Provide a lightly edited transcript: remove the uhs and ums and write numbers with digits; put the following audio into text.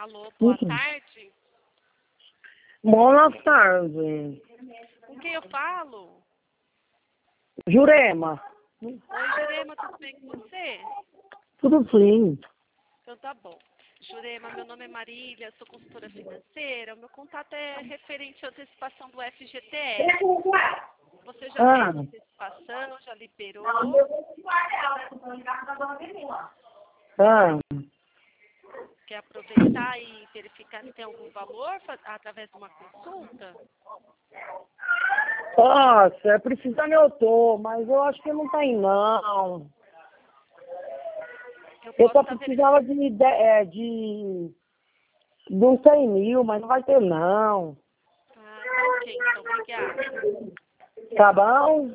Alô, boa tarde. Boa tarde. Com quem eu falo? Jurema. Oi, Jurema, tudo bem com você? Tudo sim. Então tá bom. Jurema, meu nome é Marília, sou consultora financeira. O meu contato é referente à antecipação do FGTS. Você já fez a antecipação, já liberou? Quer aproveitar e verificar se tem algum valor através de uma consulta? Nossa, precisando eu tô, mas eu acho que não tem não. Eu só precisava de uns 100 mil, mas não vai ter não. Ah, então ok, então obrigada. Tá bom?